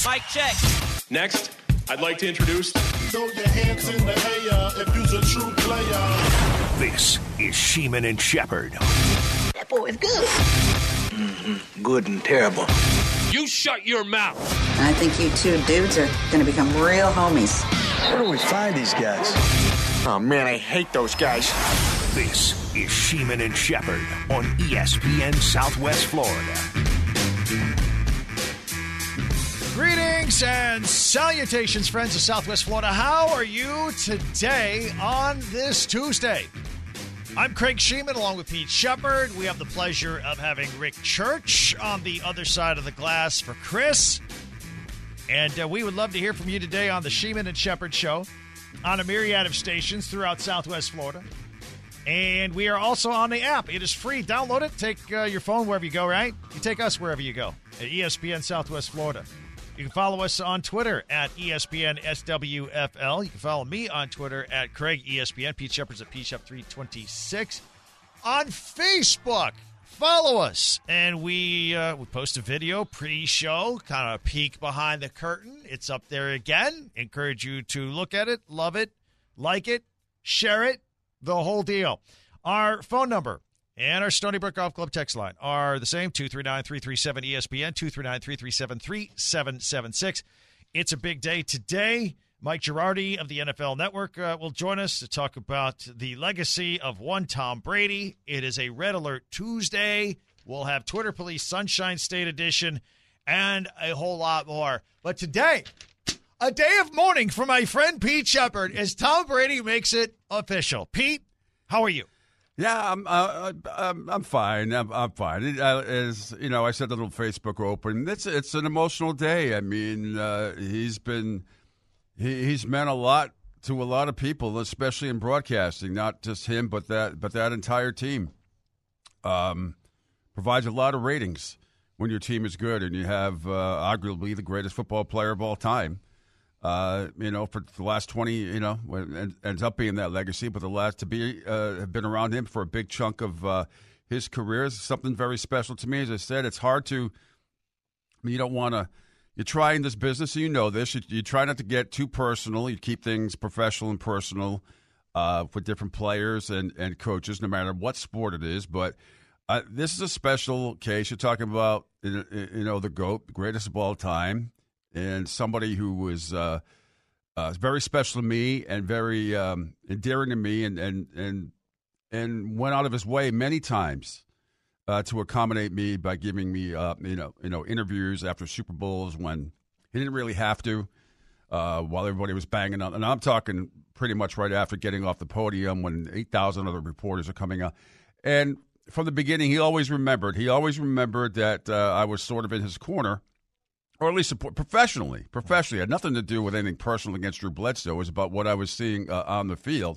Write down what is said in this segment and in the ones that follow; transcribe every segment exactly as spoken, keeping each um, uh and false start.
Mic check. Next, I'd like to introduce... Throw your hands in the air if you's a true player. This is Sheeman and Shepherd. That boy is good. Mm-hmm. Good and terrible. You shut your mouth. I think you two dudes are going to become real homies. Where do we find these guys? Oh, man, I hate those guys. This is Sheeman and Shepherd on E S P N Southwest Florida. Greetings and salutations, friends of Southwest Florida. How are you today on this Tuesday? I'm Craig Sheeman along with Pete Shepherd. We have the pleasure of having Rick Church on the other side of the glass for Chris. And uh, we would love to hear from you today on the Sheeman and Shepherd Show on a myriad of stations throughout Southwest Florida. And we are also on the app. It is free. Download it. Take uh, your phone wherever you go, right? You take us wherever you go at E S P N Southwest Florida. You can follow us on Twitter at E S P N S W F L. You can follow me on Twitter at Craig E S P N. Pete Shepherd's at P Shep three twenty-six. On Facebook, follow us. And we uh, we post a video pre-show, kind of a peek behind the curtain. It's up there again. Encourage you to look at it, love it, like it, share it, the whole deal. Our phone number and our Stony Brook Golf Club text line are the same, two three nine, three three seven, E S P N, two three nine, three three seven, three seven seven six. It's a big day today. Mike Girardi of the N F L Network uh, will join us to talk about the legacy of one Tom Brady. It is a Red Alert Tuesday. We'll have Twitter Police Sunshine State Edition and a whole lot more. But today, a day of mourning for my friend Pete Shepherd as Tom Brady makes it official. Pete, how are you? Yeah, I'm. Uh, I'm. I'm fine. I'm. I'm fine. It, uh, as you know, I said the little Facebook open. It's. It's an emotional day. I mean, uh, he's been. He, he's meant a lot to a lot of people, especially in broadcasting. Not just him, but that. But that entire team. Um, provides a lot of ratings when your team is good and you have uh, arguably the greatest football player of all time. Uh, you know, for the last twenty, you know, it ends up being that legacy, but the last to be uh, have been around him for a big chunk of uh, his career is something very special to me. As I said, it's hard to. I mean, you don't want to. You try in this business, and you know this. You, you try not to get too personal. You keep things professional and personal uh, with different players and, and coaches, no matter what sport it is. But uh, this is a special case. You're talking about, you know, the GOAT, the greatest of all time. And somebody who was uh, uh, very special to me and very um, endearing to me, and, and and and went out of his way many times uh, to accommodate me by giving me uh, you know you know interviews after Super Bowls when he didn't really have to, uh, while everybody was banging on. And I'm talking pretty much right after getting off the podium when eight thousand other reporters are coming out. And from the beginning, he always remembered. He always remembered that uh, I was sort of in his corner. Or at least support, professionally. Professionally. It had nothing to do with anything personal against Drew Bledsoe. It was about what I was seeing uh, on the field.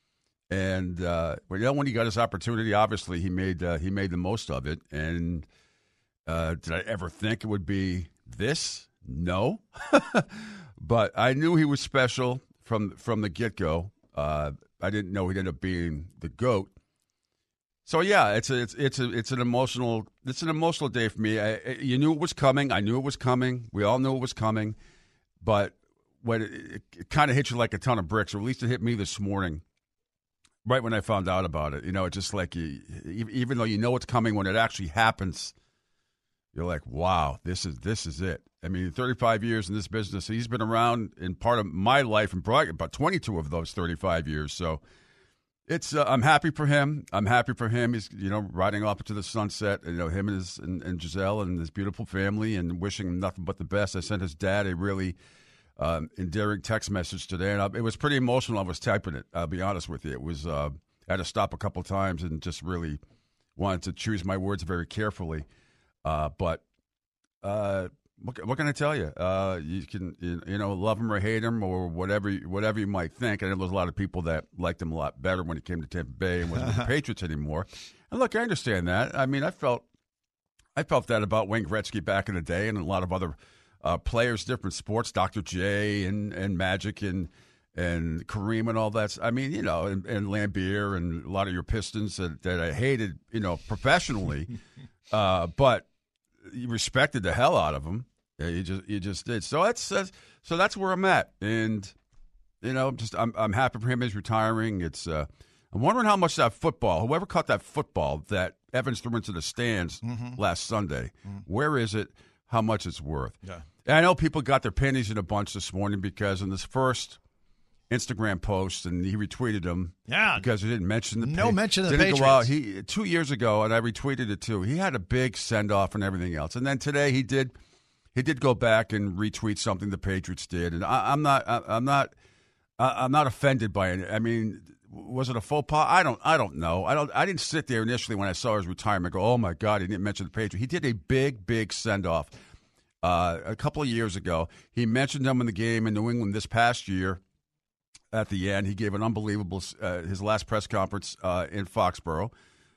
And uh, well, you know, when he got his opportunity, obviously he made uh, he made the most of it. And uh, did I ever think it would be this? No. But I knew he was special from from the get-go. Uh, I didn't know he'd end up being the GOAT. So yeah, it's a, it's it's a, it's an emotional it's an emotional day for me. I, you knew it was coming. I knew it was coming. We all knew it was coming. But when it, it, it kind of hit you like a ton of bricks, or at least it hit me this morning, right when I found out about it. You know, it's just like you, even though you know it's coming, when it actually happens, you're like, wow, this is this is it. I mean, thirty-five years in this business, he's been around in part of my life and broad, about twenty-two of those thirty-five years. So. It's. Uh, I'm happy for him. I'm happy for him. He's, you know, riding off into the sunset. You know, him and his and, and Giselle and his beautiful family, and wishing him nothing but the best. I sent his dad a really um, endearing text message today, and I, it was pretty emotional. I was typing it. I'll be honest with you. It was. Uh, I had to stop a couple times and just really wanted to choose my words very carefully. Uh, but uh, what, what can I tell you? Uh, you can, you, you know, love him or hate him or whatever, whatever you might think. I know there's a lot of people that liked him a lot better when he came to Tampa Bay and wasn't with the Patriots anymore. And look, I understand that. I mean, I felt, I felt that about Wayne Gretzky back in the day, and a lot of other uh, players, different sports, Doctor J and and Magic and and Kareem and all that. I mean, you know, and, and Lambeer and a lot of your Pistons that, that I hated, you know, professionally, uh, but you respected the hell out of them. Yeah, you just you just did. So that's, that's so that's where I'm at, and you know, just I'm I'm happy for him. He's retiring. It's uh, I'm wondering how much that football, whoever caught that football that Evans threw into the stands mm-hmm. last Sunday, mm-hmm. where is it? How much it's worth? Yeah, and I know people got their pennies in a bunch this morning because in this first Instagram post, and he retweeted him. Yeah, because he didn't mention the no pa- mention of the didn't Patriots. Go out. He two years ago, and I retweeted it too. He had a big send off and everything else, and then today he did. He did go back and retweet something the Patriots did, and I, I'm not. I, I'm not. I, I'm not offended by it. I mean, was it a faux pas? I don't. I don't know. I don't. I didn't sit there initially when I saw his retirement. Go, oh my God, he didn't mention the Patriots. He did a big, big send off uh, a couple of years ago. He mentioned them in the game in New England this past year. At the end, he gave an unbelievable uh, his last press conference uh, in Foxborough.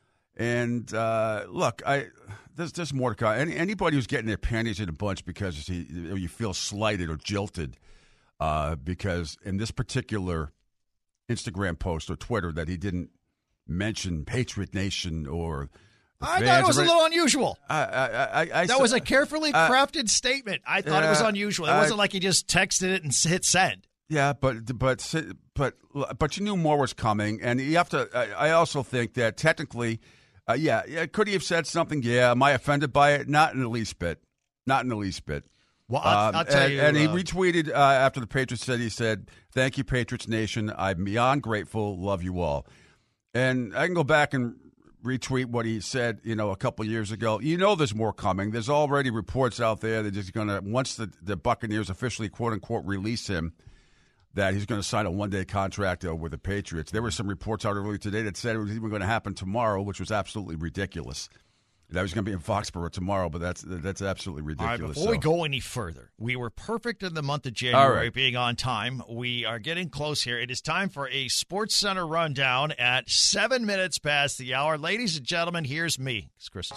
And uh, look, I there's there's more to come. Any, anybody who's getting their panties in a bunch because he, you feel slighted or jilted, uh, because in this particular Instagram post or Twitter that he didn't mention Patriot Nation or the I thought it was a little unusual. I, I, I, I, that was a carefully uh, crafted statement. I thought uh, it was unusual. It wasn't uh, like he just texted it and hit send. Yeah, but but but but you knew more was coming, and you have to. I, I also think that technically. Uh, yeah, yeah, could he have said something? Yeah, am I offended by it? Not in the least bit. Not in the least bit. Well, I'll, um, I'll tell and, you. And he uh, retweeted uh, after the Patriots said, he said, thank you, Patriots Nation. I'm beyond grateful. Love you all. And I can go back and retweet what he said, you know, a couple years ago. You know there's more coming. There's already reports out there that he's going to, once the, the Buccaneers officially, quote-unquote, release him, that he's going to sign a one-day contract uh, with the Patriots. There were some reports out earlier today that said it was even going to happen tomorrow, which was absolutely ridiculous. That was going to be in Foxborough tomorrow, but that's that's absolutely ridiculous. All right, before so. we go any further, we were perfect in the month of January, right. being on time. We are getting close here. It is time for a Sports Center rundown at seven minutes past the hour. Ladies and gentlemen, here's me. It's Chris.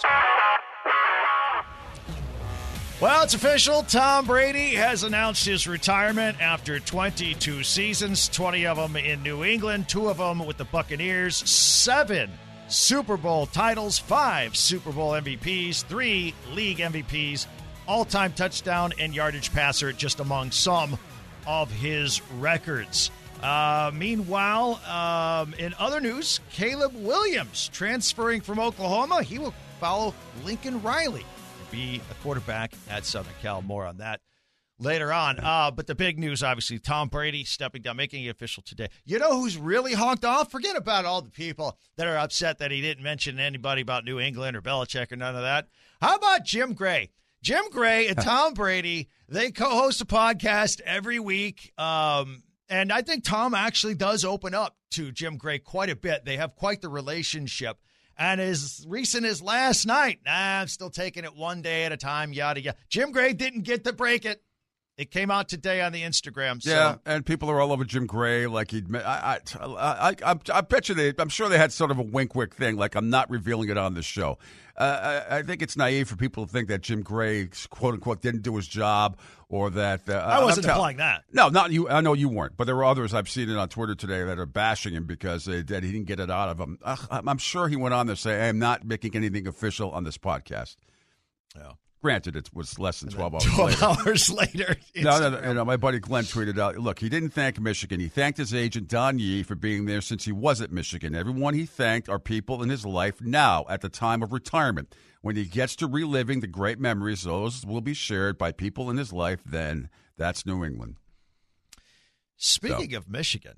Well, it's official. Tom Brady has announced his retirement after twenty-two seasons, twenty of them in New England, two of them with the Buccaneers, seven Super Bowl titles, five Super Bowl M V Ps, three league M V Ps, all-time touchdown and yardage passer, just among some of his records. Uh, meanwhile, um, in other news, Caleb Williams transferring from Oklahoma. He will follow Lincoln Riley. Be a quarterback at Southern Cal. More on that later on. Uh, but the big news, obviously, Tom Brady stepping down, making it official today. You know who's really honked off? Forget about all the people that are upset that he didn't mention anybody about New England or Belichick or none of that. How about Jim Gray? Jim Gray and Tom Brady, they co-host a podcast every week. Um, and I think Tom actually does open up to Jim Gray quite a bit. They have quite the relationship. And as recent as last night, nah, I'm still taking it one day at a time, yada, yada. Jim Gray didn't get to break it. It came out today on the Instagram. So. Yeah, and people are all over Jim Gray. Like he'd, I, I, I, I, I bet you they, I'm sure they had sort of a wink-wink thing, like I'm not revealing it on the show. Uh, I, I think it's naive for people to think that Jim Gray, quote unquote, didn't do his job, or that uh, I wasn't tell- implying that. No, not you. I know you weren't, but there were others. I've seen it on Twitter today that are bashing him because they, that he didn't get it out of him. Uh, I'm sure he went on there saying, "I'm not making anything official on this podcast." Yeah. Granted, it was less than twelve hours twelve later. twelve hours later. No, no, no, no. My buddy Glenn tweeted out, look, he didn't thank Michigan. He thanked his agent, Don Yee, for being there since he was at Michigan. Everyone he thanked are people in his life now at the time of retirement. When he gets to reliving the great memories, those will be shared by people in his life then. That's New England. Speaking so. of Michigan,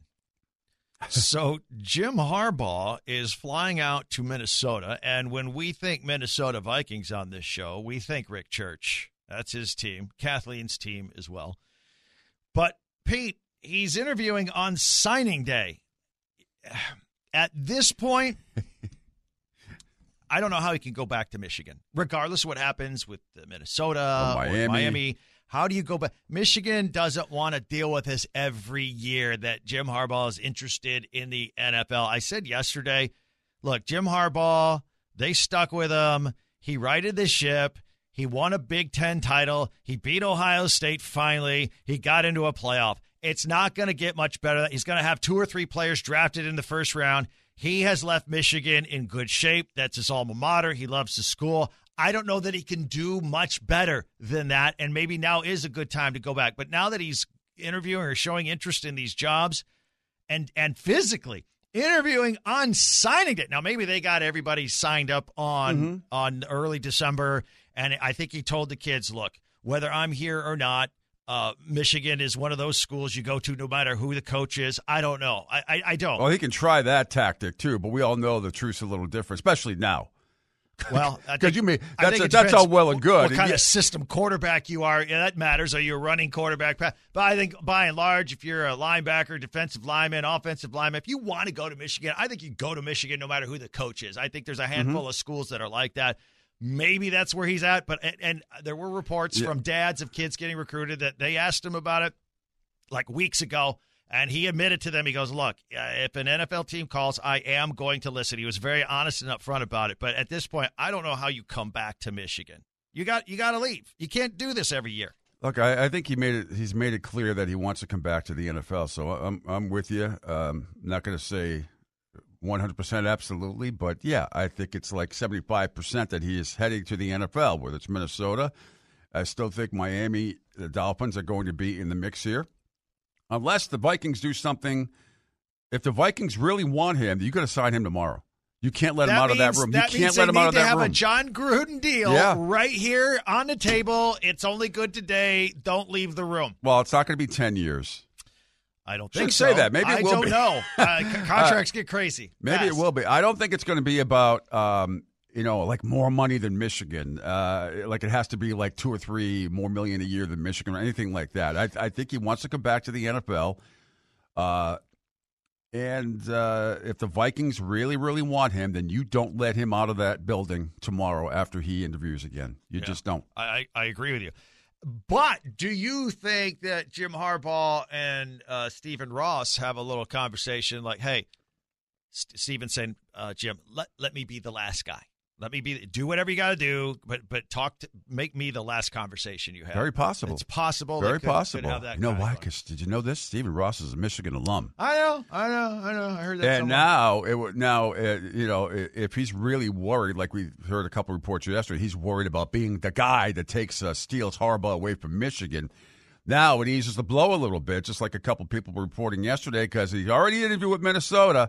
so Jim Harbaugh is flying out to Minnesota, and when we think Minnesota Vikings on this show, we think Rick Church. That's his team, Kathleen's team as well. But, Pete, he's interviewing on signing day. At this point, I don't know how he can go back to Michigan, regardless of what happens with Minnesota or Miami. Or Miami. How do you go back? Michigan doesn't want to deal with this every year that Jim Harbaugh is interested in the N F L. I said yesterday, look, Jim Harbaugh, they stuck with him. He righted the ship. He won a Big Ten title. He beat Ohio State finally. He got into a playoff. It's not going to get much better. He's going to have two or three players drafted in the first round. He has left Michigan in good shape. That's his alma mater. He loves the school. I don't know that he can do much better than that, and maybe now is a good time to go back. But now that he's interviewing or showing interest in these jobs and and physically interviewing on signing it. Now, maybe they got everybody signed up on mm-hmm. on early December, and I think he told the kids, look, whether I'm here or not, uh, Michigan is one of those schools you go to no matter who the coach is. I don't know. I, I, I don't. Well, he can try that tactic, too, but we all know the truth's a little different, especially now. Well, because you mean that's a, that's all well and good. What kind and of system quarterback you are, yeah, that matters. Are you a running quarterback? But I think by and large, if you're a linebacker, defensive lineman, offensive lineman, if you want to go to Michigan, I think you go to Michigan no matter who the coach is. I think there's a handful mm-hmm. of schools that are like that. Maybe that's where he's at. But and, and there were reports yeah. from dads of kids getting recruited that they asked him about it like weeks ago. And he admitted to them, he goes, look, if an N F L team calls, I am going to listen. He was very honest and upfront about it. But at this point, I don't know how you come back to Michigan. You got you got to leave. You can't do this every year. Look, I, I think he made it. He's made it clear that he wants to come back to the N F L. So I'm I'm with you. Um, not going to say one hundred percent absolutely, but yeah, I think it's like seventy-five percent that he is heading to the N F L, whether it's Minnesota. I still think Miami, the Dolphins, are going to be in the mix here. Unless the Vikings do something, if the Vikings really want him, you got to sign him tomorrow. You can't let that him out means, of that room. That you can't let him out of that room. They need to have a John Gruden deal yeah. right here on the table. It's only good today. Don't leave the room. Well, it's not going to be ten years. I don't think so. say that. Maybe it I will don't be. know. Uh, contracts uh, get crazy. Maybe fast. it will be. I don't think it's going to be about um, you know like more money than Michigan. Uh, like it has to be like two or three more million a year than Michigan or anything like that. I, I think he wants to come back to the N F L. Uh, and uh, if the Vikings really, really want him, then you don't let him out of that building tomorrow after he interviews again. You yeah, just don't. I, I agree with you. But do you think that Jim Harbaugh and uh, Stephen Ross have a little conversation like, hey, St- Stephen saying, uh, Jim, let, let me be the last guy. Let me be do whatever you got to do, but but talk to make me the last conversation you have. Very possible. It's possible. Very could, possible. Could have that you know why? Because did you know this? Stephen Ross is a Michigan alum. I know. I know. I know. I heard that. And somewhere. now, it now uh, you know, if he's really worried, like we heard a couple reports yesterday, he's worried about being the guy that takes uh, steals Harbaugh away from Michigan. Now it eases the blow a little bit, just like a couple people were reporting yesterday, because he already interviewed with Minnesota.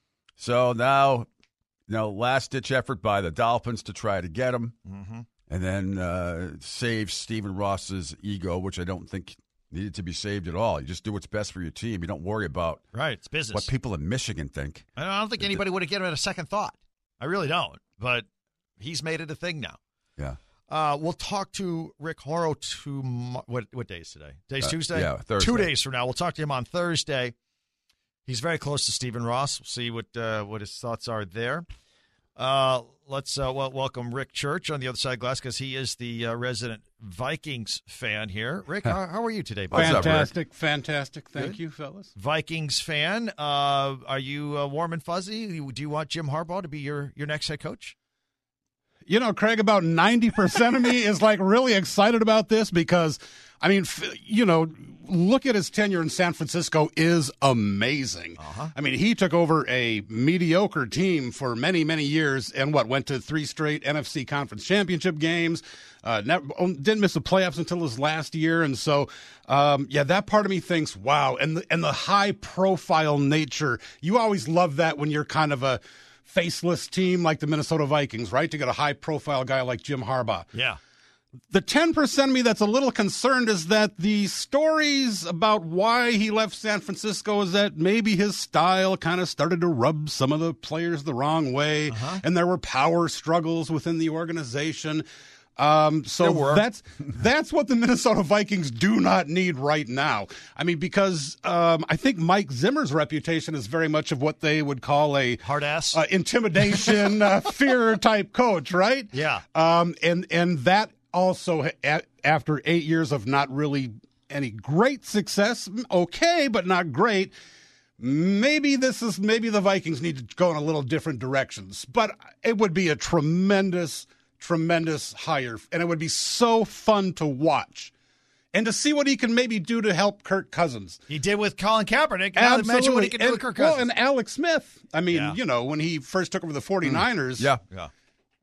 So now. You know, last-ditch effort by the Dolphins to try to get him, mm-hmm. and then uh, save Stephen Ross's ego, which I don't think needed to be saved at all. You just do what's best for your team. You don't worry about right. It's business. What people in Michigan think. I don't think anybody would have given it a second thought. I really don't. But he's made it a thing now. Yeah. Uh, we'll talk to Rick Horrow tomorrow. What, what day is today? Today's uh, Tuesday? Yeah, Thursday. Two days from now. We'll talk to him on Thursday. He's very close to Stephen Ross. We'll see what uh, what his thoughts are there. Uh, let's uh, well, welcome Rick Church on the other side of glass because he is the uh, resident Vikings fan here. Rick, how, how are you today? Buddy? Fantastic, fantastic. Thank Good. you, fellas. Vikings fan. Uh, are you uh, warm and fuzzy? Do you want Jim Harbaugh to be your, your next head coach? You know, Craig, about ninety percent of me is like really excited about this because, I mean, you know, look at his tenure in San Francisco is amazing. Uh-huh. I mean, he took over a mediocre team for many, many years and what, went to three straight N F C conference championship games, uh, never, didn't miss the playoffs until his last year. And so, um, yeah, that part of me thinks, wow. And the, and the high profile nature, you always love that when you're kind of a faceless team like the Minnesota Vikings, right? To get a high-profile guy like Jim Harbaugh. Yeah. The ten percent of me that's a little concerned is that the stories about why he left San Francisco is that maybe his style kind of started to rub some of the players the wrong way, uh-huh. and there were power struggles within the organization. Um, so that's that's what the Minnesota Vikings do not need right now. I mean, because um, I think Mike Zimmer's reputation is very much of what they would call a hard ass, uh, intimidation, uh, fear type coach, right? Yeah. Um, and and that also a- after eight years of not really any great success, okay, but not great. Maybe this is maybe the Vikings need to go in a little different directions, but it would be a tremendous. Tremendous hire, and it would be so fun to watch and to see what he can maybe do to help Kirk Cousins. He did with Colin Kaepernick. Now Absolutely. imagine what he can do and, with Kirk Cousins. Well, and Alex Smith. I mean, yeah. you know, when he first took over the 49ers. Mm. Yeah. Yeah.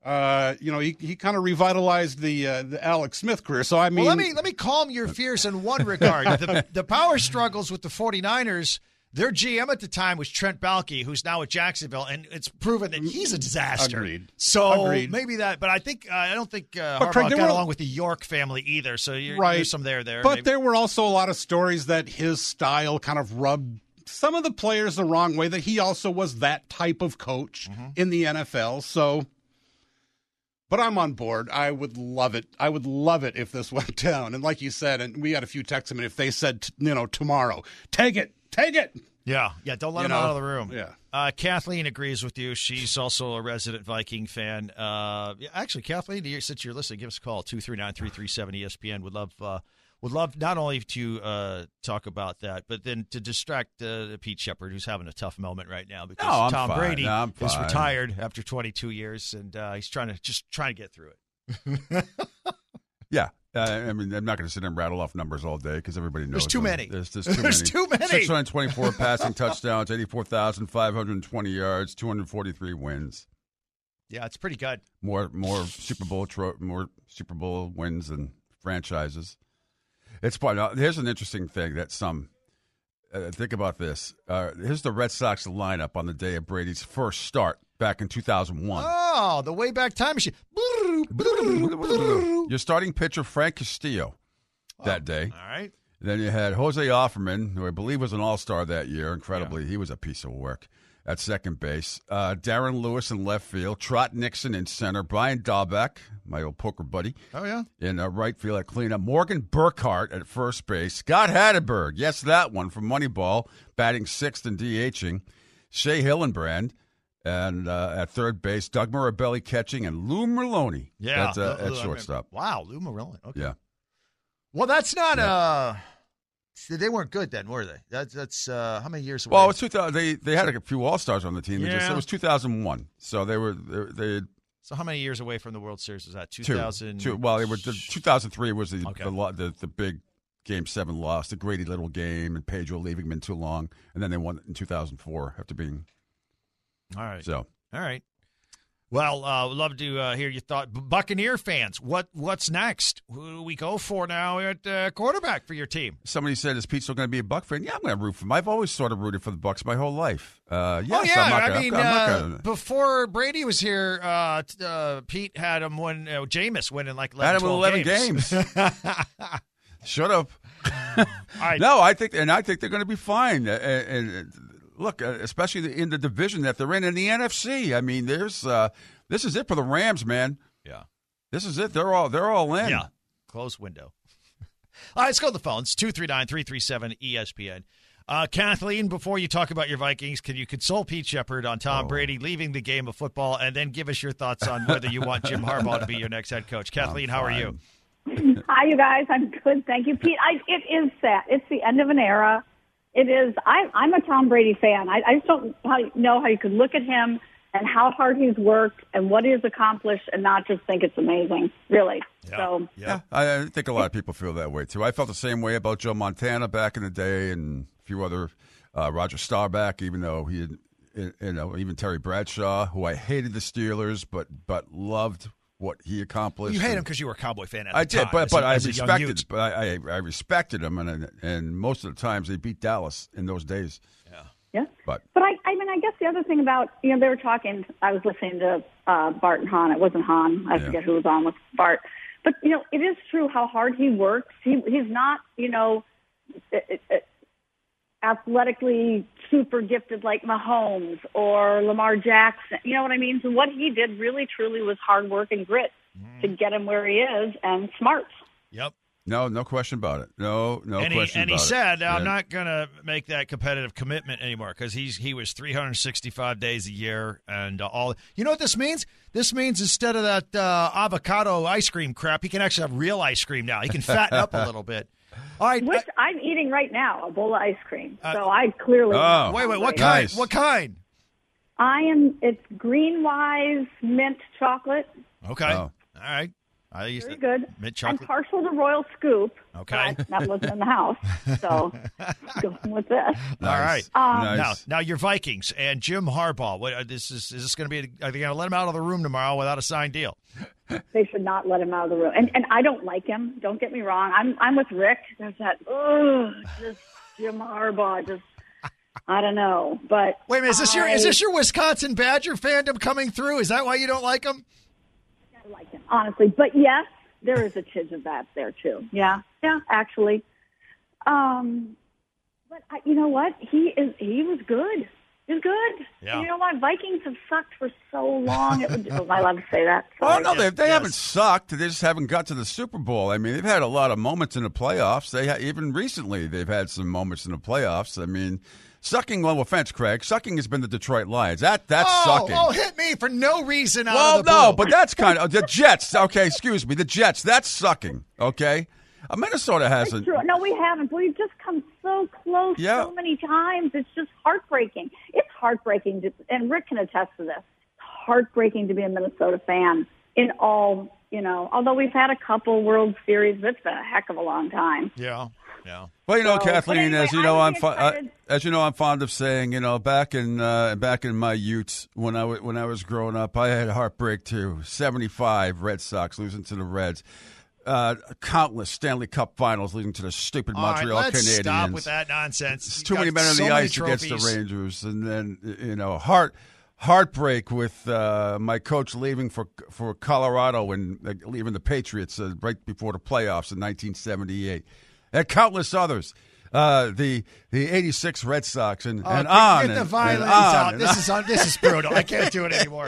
Uh, you know, he, he kind of revitalized the uh, the Alex Smith career. So, I mean... Well, let me, let me calm your fears in one regard. the, the power struggles with the 49ers, their G M at the time was Trent Baalke, who's now at Jacksonville, and it's proven that he's a disaster. Agreed. So Agreed. maybe that... But I think uh, I don't think uh, But, Harbaugh Craig, there got were- along with the York family either, so you're, Right. there's some there there. But maybe. there were also a lot of stories that his style kind of rubbed some of the players the wrong way, that he also was that type of coach Mm-hmm. in the N F L. So, but I'm on board. I would love it. I would love it if this went down. And like you said, and we had a few texts, I mean, if they said, t- you know, tomorrow, take it, take it. Yeah, yeah, don't let You him know, out of the room. yeah. Uh, Kathleen agrees with you. She's also a resident Viking fan. Uh, yeah, actually, Kathleen, you- since you're listening, give us a call, two three nine, three three seven, E S P N. Would love uh, would love not only to uh, talk about that, but then to distract uh, Pete Shepard, who's having a tough moment right now because No, I'm Tom fine. Brady No, I'm is fine. retired after twenty-two years, and uh, he's trying to just trying to get through it. Yeah. Uh, I mean, I'm not going to sit and rattle off numbers all day because everybody knows There's too them. many. There's, there's too There's many. too many. six hundred twenty-four passing touchdowns, eighty-four thousand five hundred twenty yards, two hundred forty-three wins. Yeah, it's pretty good. More, more Super Bowl, tro- more Super Bowl wins than franchises. It's fun. Uh, here's an interesting thing that some uh, think about this. Uh, here's the Red Sox lineup on the day of Brady's first start back in two thousand one. Oh, the way back time machine. Your starting pitcher Frank Castillo that day. All right. Then you had Jose Offerman, who I believe was an all-star that year. Incredibly, yeah. He was a piece of work at second base. Uh, Darren Lewis in left field. Trot Nixon in center. Brian Dahlbeck, my old poker buddy. Oh, yeah. In uh, right field at cleanup. Morgan Burkhart at first base. Scott Hatterberg, yes, that one from Moneyball, batting sixth and DHing. Shea Hillenbrand. And uh, at third base, Doug Mirabelli catching, and Lou Merloni Yeah. at, uh, Lou- at Lou- shortstop. Wow, Lou Merloni. Okay. Yeah. Well, that's not. Yeah. uh They weren't good then, were they? That's that's uh, how many years away? Well, it was two thousand. They they had a few All Stars on the team. They just, Yeah. it was two thousand one, so they were they, they so how many years away from the World Series was that? two two, thousand. two. Well, they were the, two thousand three was the, Okay. the lo- the the big Game Seven loss, the Grady Little game, and Pedro leaving them in too long, and then they won in two thousand four after being All right. so. All right. Well, uh, would love to uh, hear your thought. B- Buccaneer fans, what what's next? Who do we go for now at uh, quarterback for your team? Somebody said, "Is Pete still going to be a Buck fan?" Yeah, I'm going to root for him. I've always sort of rooted for the Bucks my whole life. Uh, yes, oh yeah, I'm not I gonna, mean, I'm not uh, gonna, before Brady was here, uh, t- uh, Pete had him win. Uh, Jameis winning like I had eleven, him with eleven games. Shut up. right. No, I think, and I think they're going to be fine. Uh, and, and look, uh, especially in the division that they're in, in the N F C. I mean, there's uh, this is it for the Rams, man. Yeah, this is it. They're all they're all in. Yeah, close window. All right, let's go to the phones. two three nine, three three seven, E S P N. Uh, Kathleen, before you talk about your Vikings, can you console Pete Shepard on Tom Oh. Brady leaving the game of football, and then give us your thoughts on whether you want Jim Harbaugh to be your next head coach? Kathleen, how are you? Hi, you guys. I'm good. Thank you, Pete. I, it is sad. It's the end of an era. It is. I, I'm a Tom Brady fan. I, I just don't how, know how you could look at him and how hard he's worked and what he's accomplished and not just think it's amazing, really. Yeah. So, Yeah, I, I think a lot of people feel that way too. I felt the same way about Joe Montana back in the day, and a few other uh, Roger Staubach, even though he, had, you know, even Terry Bradshaw, who I hated the Steelers, but but loved what he accomplished. You hate And him because you were a Cowboy fan at the I did, time. but as but a- I as a young respected, youth. but I, I I respected him, and and most of the times they beat Dallas in those days. yeah. But But I, I mean, I guess the other thing about, you know, they were talking, I was listening to uh, Bart and Hahn. It wasn't Hahn. I Yeah. forget who was on with Bart. But, you know, it is true how hard he works. He, he's not, you know, it, it, it, athletically super gifted like Mahomes or Lamar Jackson. You know what I mean? So what he did really, truly was hard work and grit to get him where he is, and smarts. Yep. no, no question about it. No, no and he, question and he about it. said, "I'm Yeah. not going to make that competitive commitment anymore because he's he was three hundred sixty-five days a year and uh, all. You know what this means? This means instead of that uh, avocado ice cream crap, he can actually have real ice cream now. He can fatten up a little bit. All right, Which uh, I'm eating right now, a bowl of ice cream. Uh, so I clearly. Oh. wait, wait, what Nice. kind? What kind? I am. It's Greenwise mint chocolate. Okay, Oh. all right. I used Very to, good. Mint I'm chocolate. partial to Royal Scoop. Okay. But that wasn't in the house, so going with this. All right. Um, Nice. Now, now your Vikings and Jim Harbaugh. What uh, this is? Is this going to be? Are they going to let him out of the room tomorrow without a signed deal? They should not let him out of the room. And and I don't like him. Don't get me wrong. I'm I'm with Rick. There's that. Ugh, just Jim Harbaugh. Just I don't know. But Wait a minute. Is this your I, is this your Wisconsin Badger fandom coming through? Is that why you don't like him? I like him honestly. But yes, there is a tinge of that there too. Yeah, yeah, actually. Um, but I, you know what? He is. He was good. He was good. Yeah. You know what? Vikings have sucked for so long. It would, oh, I love to say that. Oh, Sorry. no, they, they Yes. haven't sucked. They just haven't got to the Super Bowl. I mean, they've had a lot of moments in the playoffs. They ha- Even recently, they've had some moments in the playoffs. I mean, sucking, no offense, Craig, sucking has been the Detroit Lions. That That's oh, sucking. oh, hit me for no reason out well, of the no, blue. but that's kind of – the Jets, okay, excuse me, the Jets, that's sucking, okay? Uh, Minnesota hasn't. True. No, we haven't. But we've just come so close Yeah. so many times. It's just heartbreaking. It's heartbreaking, to, and Rick can attest to this. It's heartbreaking to be a Minnesota fan in all, you know, although we've had a couple World Series, it's been a heck of a long time. Yeah, yeah. Well, you know, So, but Kathleen, anyway, as you I know, would I'm be fo- uh, excited. as you know, I'm fond of saying, you know, back in uh, back in my youth when I w- when I was growing up, I had heartbreak too. seventy-five Red Sox losing to the Reds. Uh, countless Stanley Cup Finals leading to the stupid All right, Montreal let's Canadiens. stop with that nonsense. It's You've too many got men on so the many ice against the trophies. Rangers, and then you know heart heartbreak with uh, my coach leaving for for Colorado and uh, leaving the Patriots uh, right before the playoffs in nineteen seventy-eight, and countless others. Uh, the the eighty-six Red Sox and, Oh, and get on the and, violence and on out. and This on. is un- this is brutal. I can't do it anymore.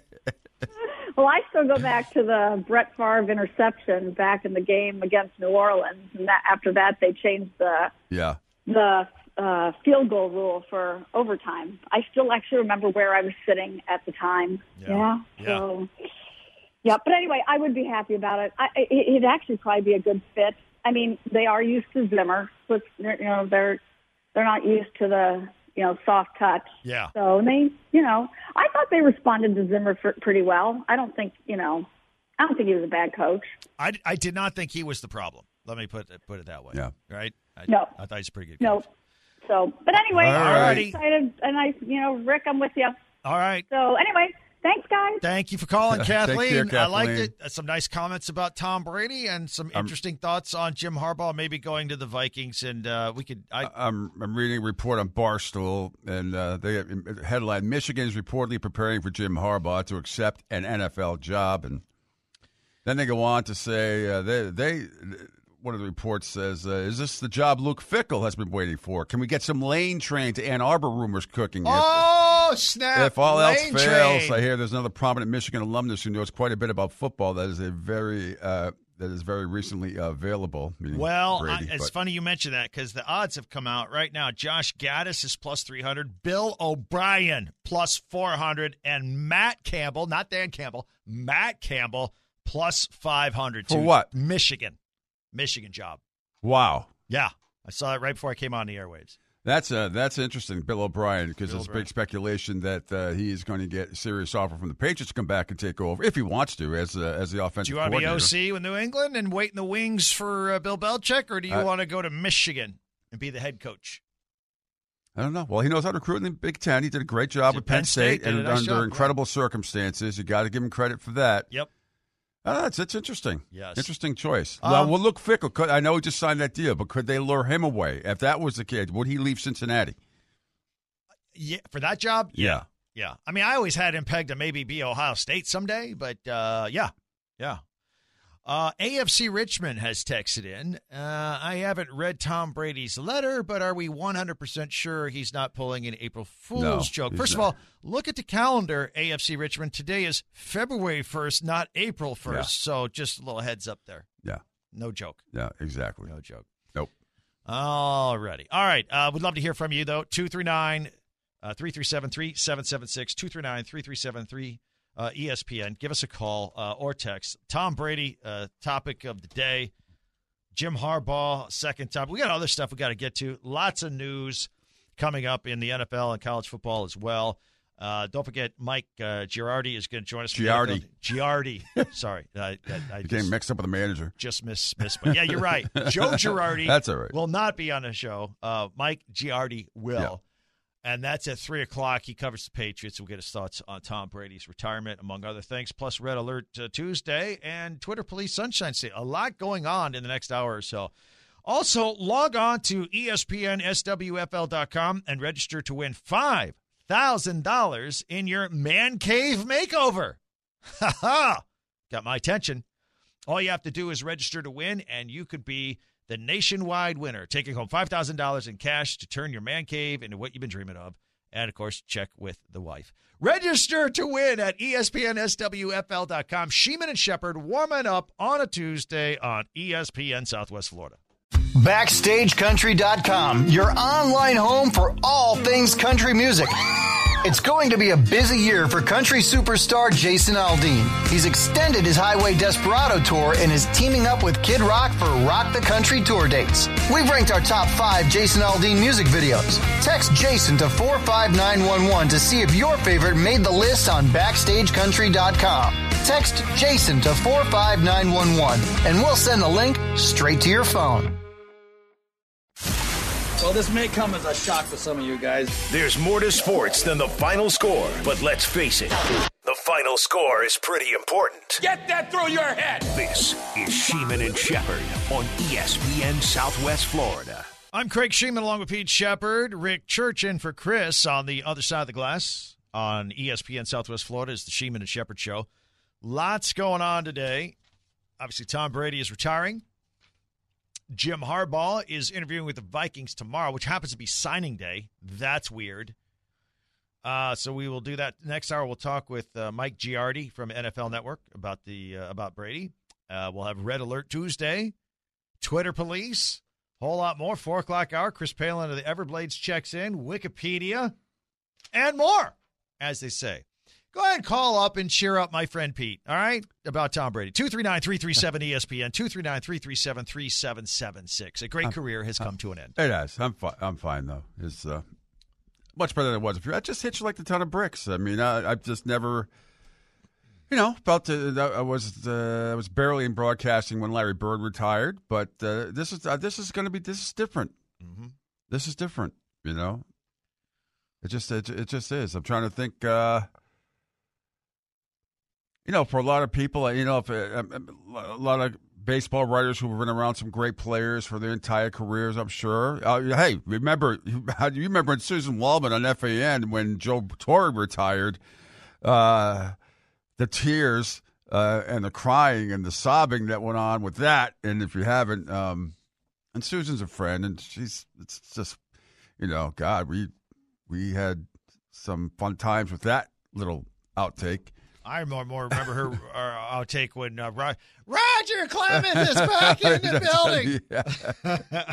Well, I still go back to the Brett Favre interception back in the game against New Orleans, and that, after that they changed the Yeah. the uh, field goal rule for overtime. I still actually remember where I was sitting at the time. Yeah. Yeah. So, yeah. But anyway, I would be happy about it. I, it it'd actually probably be a good fit. I mean, they are used to Zimmer, so it's, you know they're they're not used to the you know soft touch. Yeah. So they, you know, I thought they responded to Zimmer for, pretty well. I don't think you know, I don't think he was a bad coach. I, I did not think he was the problem. Let me put it, put it that way. Yeah. Right? I, No. I thought he's a pretty good No. coach. So, but anyway, All I'm righty. excited, and I, you know, Rick, I'm with you. All right. So anyway, thanks, guys. Thank you for calling, Take care, Kathleen. I liked Kathleen. it. Uh, Some nice comments about Tom Brady and some interesting thoughts on Jim Harbaugh maybe going to the Vikings. And uh, we could. I, I'm, I'm reading a report on Barstool, and uh, they headline: Michigan is reportedly preparing for Jim Harbaugh to accept an N F L job, and then they go on to say uh, they they. One of the reports says, uh, "Is this the job Luke Fickell has been waiting for? Can we get some lane train to Ann Arbor rumors cooking?" If- oh, snap. If all else Lane fails, train. I hear there's another prominent Michigan alumnus who knows quite a bit about football. That is a very uh, that is very recently uh, available. meaning Well, Brady, I, it's but- funny you mention that because the odds have come out right now. Josh Gaddis is plus three hundred, Bill O'Brien plus four hundred, and Matt Campbell, not Dan Campbell, Matt Campbell plus five hundred. For to what? Michigan. Michigan job. Wow. Yeah. I saw it right before I came on the airwaves. That's uh, that's interesting, Bill O'Brien, because Bill there's O'Brien. big speculation that uh, he is going to get a serious offer from the Patriots to come back and take over if he wants to as uh, as the offensive Do you want to be coordinator. O C with New England and wait in the wings for uh, Bill Belichick, or do you Uh, want to go to Michigan and be the head coach? I don't know. Well, he knows how to recruit in the Big Ten. He did a great job Did with Penn Penn State, State, did a and nice under job, incredible circumstances. You got to give him credit for that. Yep. Oh, that's it's interesting. Yes. Interesting choice. Um, well, well, look, Fickle. Could, I know he just signed that deal, but could they lure him away? If that was the case, would he leave Cincinnati? Yeah, for that job? Yeah. Yeah. I mean, I always had him pegged to maybe be Ohio State someday, but uh, yeah. Yeah. Uh, A F C Richmond has texted in. Uh, I haven't read Tom Brady's letter, but are we one hundred percent sure he's not pulling an April Fool's No, joke? he's First of not. all, look at the calendar, A F C Richmond. Today is February first, not April first. Yeah. So just a little heads up there. Yeah. No joke. Yeah, exactly. No joke. Nope. All righty. All right. Uh, we'd love to hear from you, though. two three nine, three three seven, three seven seven six, two three nine, three three seven three, uh, E S P N. Give us a call uh, or text. Tom Brady, uh, topic of the day. Jim Harbaugh, second topic. We got other stuff we got to get to. Lots of news coming up in the N F L and college football as well. Uh, don't forget, Mike uh, Girardi is going to join us. Giardi. Giardi. Sorry. I, I, I you getting mixed up with the manager. Just miss, miss. But yeah, you're right. Joe Girardi that's all right. will not be on the show. Uh, Mike Giardi will. Yeah. And that's at three o'clock. He covers the Patriots. We'll get his thoughts on Tom Brady's retirement, among other things, plus Red Alert uh, Tuesday and Twitter Police Sunshine State. A lot going on in the next hour or so. Also, log on to E S P N S W F L dot com and register to win five thousand dollars in your man cave makeover. Ha ha! Got my attention. All you have to do is register to win, and you could be the nationwide winner, taking home five thousand dollars in cash to turn your man cave into what you've been dreaming of. And, of course, check with the wife. Register to win at E S P N S W F L dot com. Sheeman and Shepard warming up on a Tuesday on E S P N Southwest Florida. Backstage Country dot com, your online home for all things country music. It's going to be a busy year for country superstar Jason Aldean. He's extended his Highway Desperado tour and is teaming up with Kid Rock for Rock the Country tour dates. We've ranked our top five Jason Aldean music videos. Text Jason to four five nine one one to see if your favorite made the list on Backstage Country dot com. Text Jason to four five nine one one and we'll send the link straight to your phone. Well, this may come as a shock to some of you guys. There's more to sports than the final score, but let's face it, the final score is pretty important. Get that through your head. This is Sheeman and Shepard on E S P N Southwest Florida. I'm Craig Sheeman along with Pete Shepard. Rick Church in for Chris on the other side of the glass on E S P N Southwest Florida is the Sheeman and Shepard Show. Lots going on today. Obviously, Tom Brady is retiring. Jim Harbaugh is interviewing with the Vikings tomorrow, which happens to be signing day. That's weird. Uh, so we will do that next hour. We'll talk with uh, Mike Giardi from N F L Network about the uh, about Brady. Uh, we'll have Red Alert Tuesday, Twitter Police, a whole lot more. Four o'clock hour. Chris Palin of the Everblades checks in, Wikipedia, and more, as they say. Go ahead and call up and cheer up my friend Pete, all right, about Tom Brady. two three nine, three three seven, E S P N, two three nine, three three seven, three seven seven six. A great I'm, career has come to an end. It has. I'm, fi- I'm fine, though. It's uh, much better than it was. I just hit you like a ton of bricks. I mean, I, I've just never, you know, felt to, I was uh, I was barely in broadcasting when Larry Bird retired, but uh, this is uh, this is going to be, this is different. Mm-hmm. This is different, you know. It just, it, it just is. I'm trying to think, uh, you know, for a lot of people, you know, if uh, a lot of baseball writers who've been around some great players for their entire careers, I'm sure. Uh, hey, remember, how do you remember in Susan Waldman on F A N when Joe Torre retired, uh, the tears uh, and the crying and the sobbing that went on with that. And if you haven't, um, and Susan's a friend, and she's, it's just, you know, God, we we had some fun times with that little outtake. I more, more remember her uh, outtake when uh, Ro- Roger Clemens is back in the building.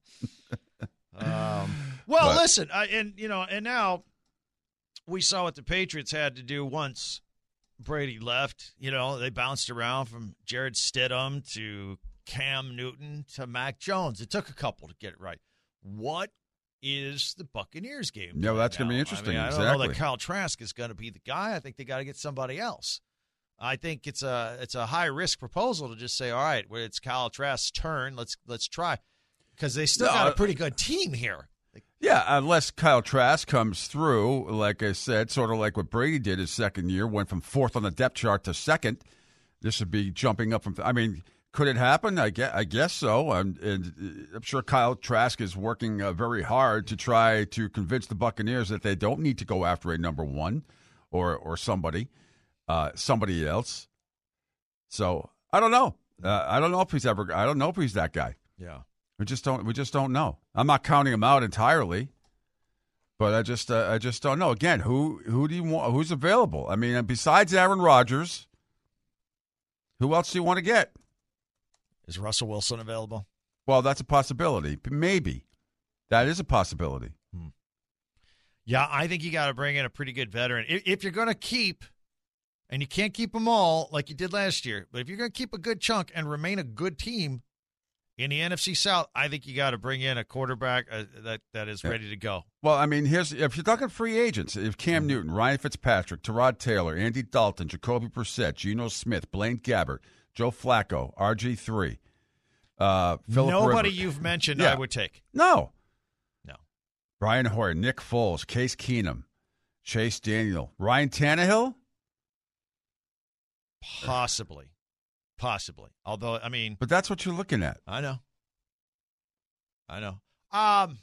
um, well, but, listen, uh, and you know, and now we saw what the Patriots had to do once Brady left. You know, they bounced around from Jared Stidham to Cam Newton to Mac Jones. It took a couple to get it right. What is the Buccaneers game? Yeah, well, that's going to be interesting. I mean, I exactly. don't know that Kyle Trask is going to be the guy. I think they got to get somebody else. I think it's a it's a high risk proposal to just say, all right, well, it's Kyle Trask's turn. Let's let's try, because they still no, got a pretty good team here. Yeah, unless Kyle Trask comes through, like I said, sort of like what Brady did his second year, went from fourth on the depth chart to second. This would be jumping up from. I mean. Could it happen? I guess, I guess so. I'm, and I'm sure Kyle Trask is working uh, very hard to try to convince the Buccaneers that they don't need to go after a number one or or somebody, uh, somebody else. So I don't know. Uh, I don't know if he's ever. I don't know if he's that guy. Yeah, we just don't. We just don't know. I'm not counting him out entirely, but I just uh, I just don't know. Again, who who do you want? Who's available? I mean, besides Aaron Rodgers, who else do you want to get? Is Russell Wilson available? Well, that's a possibility. Maybe. That is a possibility. Hmm. Yeah, I think you got to bring in a pretty good veteran. If, if you're going to keep, and you can't keep them all like you did last year, but if you're going to keep a good chunk and remain a good team, In the N F C South, I think you got to bring in a quarterback uh, that, that is ready to go. Well, I mean, here's if you're talking free agents, if Cam Newton, Ryan Fitzpatrick, Tyrod Taylor, Andy Dalton, Jacoby Brissett, Geno Smith, Blaine Gabbert, Joe Flacco, R G three, uh, Phillip Nobody Rivers. you've mentioned Yeah. I would take. No. No. Brian Hoyer, Nick Foles, Case Keenum, Chase Daniel, Ryan Tannehill? Possibly. Possibly. Although, I mean. But that's what you're looking at. I know. I know. Um,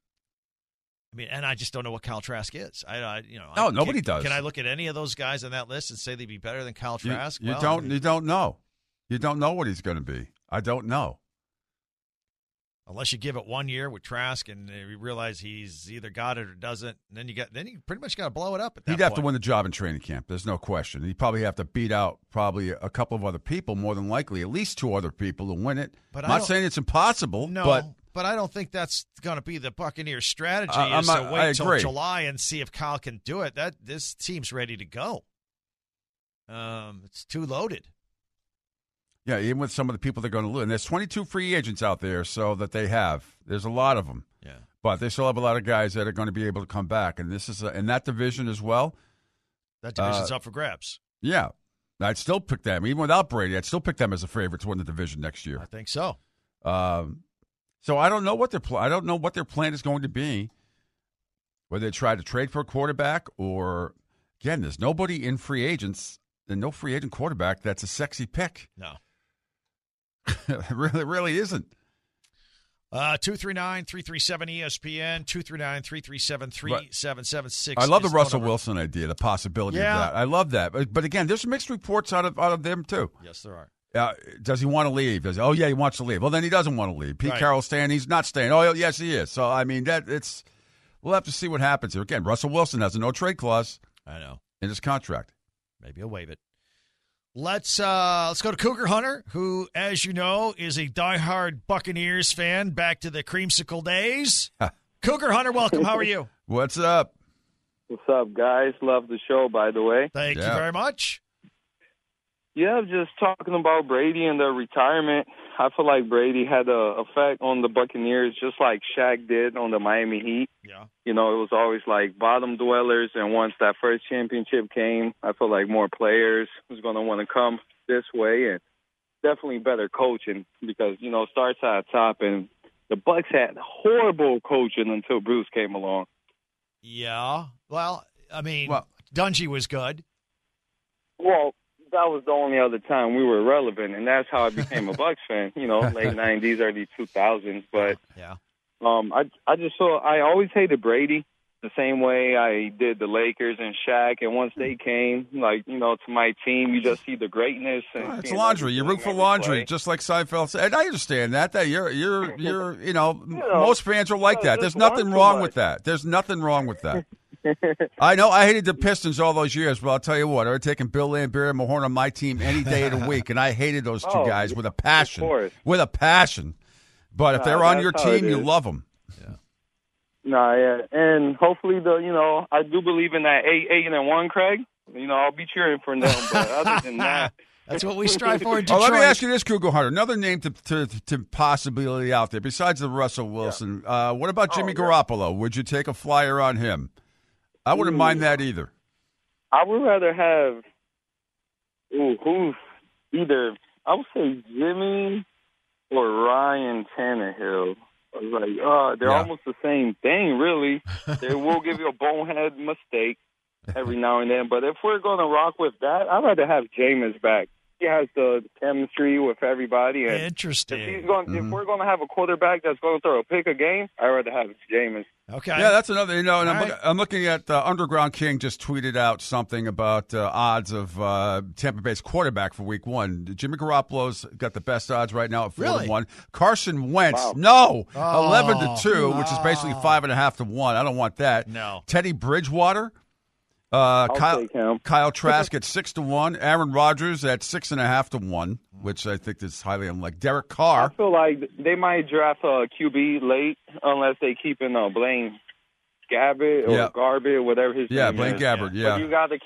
I mean, and I just don't know what Kyle Trask is. I, I you know. No, I, nobody can, does. Can I look at any of those guys on that list and say they'd be better than Kyle You, Trask? you well, don't I mean, you don't know. You don't know what he's going to be. I don't know. unless you give it one year with Trask and you realize he's either got it or doesn't, and then you got then you pretty much got to blow it up at that He'd point. have to win the job in training camp. There's no question. He'd probably have to beat out probably a couple of other people, more than likely, at least two other people to win it. But I'm I not don't- saying it's impossible, No, but but I don't think that's going to be the Buccaneers' strategy. Uh, is I'm to not- wait I till agree. July and see if Kyle can do it. That this team's ready to go. Um, it's too loaded. yeah, even with some of the people they're going to lose. And there's twenty-two free agents out there, so that they have. There's a lot of them. Yeah. But they still have a lot of guys that are going to be able to come back. And this is a, in that division as well. That division's Uh, up for grabs. Yeah. I'd still pick them. Even without Brady, I'd still pick them as a favorite to win the division next year. I think so. Um, so I don't know what their pl- I don't know what their plan is going to be. Whether they try to trade for a quarterback or, again, there's nobody in free agents and no free agent quarterback that's a sexy pick. No. it really, really isn't. Uh, two three nine, three three seven, E S P N, two three nine, three three seven, three seven seven six. I love the Russell Wilson idea, the possibility Yeah. of that. I love that. But, but again, there's mixed reports out of out of them too. Yes, there are. Uh, does he want to leave? Does oh yeah, he wants to leave. Well, then he doesn't want to leave. Pete Right. Carroll's staying. He's not staying. Oh yes, he is. So I mean that it's. We'll have to see what happens here. Again, Russell Wilson has a no trade clause. I know. In his contract. Maybe he'll waive it. Let's uh, let's go to Cougar Hunter, who, as you know, is a diehard Buccaneers fan back to the creamsicle days. Cougar Hunter, welcome. How are you? What's up? What's up, guys? Love the show, by the way. Thank Yeah. you very much. Yeah, just talking about Brady and the retirement. I feel like Brady had a effect on the Buccaneers just like Shaq did on the Miami Heat. Yeah. You know, it was always like bottom dwellers, and once that first championship came, I feel like more players was going to want to come this way, and definitely better coaching because, you know, starts at the top, and the Bucs had horrible coaching until Bruce came along. Yeah. Well, I mean, Well- Dungy was good. Well, that was the only other time we were relevant, and that's how I became a Bucs fan. You know, late nineties, early two thousands. But Yeah. um, I I just saw I always hated Brady the same way I did the Lakers and Shaq. And once they came, like you know, to my team, you just see the greatness. And Well, it's seeing laundry. You everything, root for every laundry, play. just like Seinfeld said. And I understand that. That you're, you're, you're. You know, You know, most fans are like uh, that. There's just want nothing too wrong much. with that. There's nothing wrong with that. I know I hated the Pistons all those years, but I'll tell you what, I would have taken Bill Laimbeer and Mahorn on my team any day of the week, and I hated those two Oh, guys with a passion. course. With a passion. But if Nah, they're on that's your how it team, you is. love them. Nah, yeah, and hopefully the you know I do believe in that eight eight and one, Craig. You know, I'll be cheering for them, but other than that. That's what we strive for in Oh, Detroit. let me ask you this, Cougar Hunter. Another name to, to, to possibility out there besides the Russell Wilson. Uh, what about Jimmy Oh, yeah. Garoppolo? Would you take a flyer on him? I wouldn't Ooh. mind that either. I would rather have ooh, who either I would say Jimmy or Ryan Tannehill. I was like, uh, they're Yeah. almost the same thing, really. They will give you a bonehead mistake every now and then, but if we're going to rock with that, I'd rather have Jameis back. He has the chemistry with everybody, and Interesting. if he's going, if we're going to have a quarterback that's going to throw a pick a game, I'd rather have Jameis. Okay. Yeah, that's another. You know, and I'm, All look, right. I'm looking at uh, Underground King just tweeted out something about uh, odds of uh, Tampa Bay's quarterback for Week One. Jimmy Garoppolo's got the best odds right now at four Really? to one. Carson Wentz, Wow. no, Oh. eleven to two, which is basically five and a half to one. I don't want that. No. Teddy Bridgewater, uh, I'll Kyle, take him. Kyle Trask at six to one. Aaron Rodgers at six and a half to one, which I think is highly unlikely. Derek I Carr. feel like they might draft a Q B late unless they keep in uh, Blaine Gabbert or Yeah. Garbett, whatever his Yeah, name Blaine is. Gabbert, yeah. But you got to keep